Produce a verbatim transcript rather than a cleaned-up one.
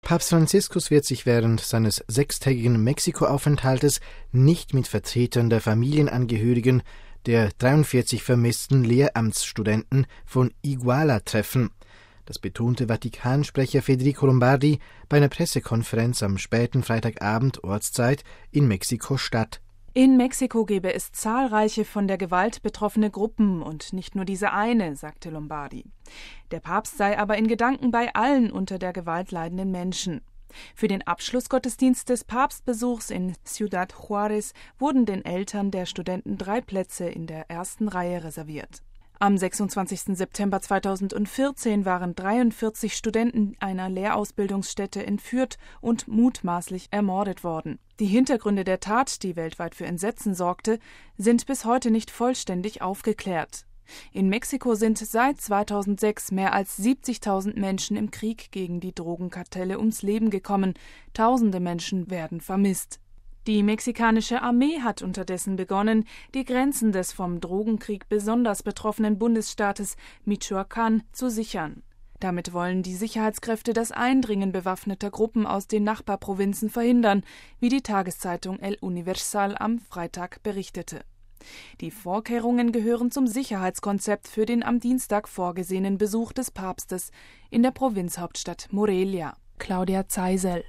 Papst Franziskus wird sich während seines sechstägigen Mexiko-Aufenthaltes nicht mit Vertretern der Familienangehörigen der dreiundvierzig vermissten Lehramtsstudenten von Iguala treffen. Das betonte Vatikansprecher Federico Lombardi bei einer Pressekonferenz am späten Freitagabend Ortszeit in Mexiko-Stadt. In Mexiko gebe es zahlreiche von der Gewalt betroffene Gruppen und nicht nur diese eine, sagte Lombardi. Der Papst sei aber in Gedanken bei allen unter der Gewalt leidenden Menschen. Für den Abschlussgottesdienst des Papstbesuchs in Ciudad Juárez wurden den Eltern der Studenten drei Plätze in der ersten Reihe reserviert. Am sechsundzwanzigsten September zweitausendvierzehn waren dreiundvierzig Studenten einer Lehrausbildungsstätte entführt und mutmaßlich ermordet worden. Die Hintergründe der Tat, die weltweit für Entsetzen sorgte, sind bis heute nicht vollständig aufgeklärt. In Mexiko sind seit zweitausendsechs mehr als siebzigtausend Menschen im Krieg gegen die Drogenkartelle ums Leben gekommen. Tausende Menschen werden vermisst. Die mexikanische Armee hat unterdessen begonnen, die Grenzen des vom Drogenkrieg besonders betroffenen Bundesstaates Michoacán zu sichern. Damit wollen die Sicherheitskräfte das Eindringen bewaffneter Gruppen aus den Nachbarprovinzen verhindern, wie die Tageszeitung El Universal am Freitag berichtete. Die Vorkehrungen gehören zum Sicherheitskonzept für den am Dienstag vorgesehenen Besuch des Papstes in der Provinzhauptstadt Morelia. Claudia Zeisel.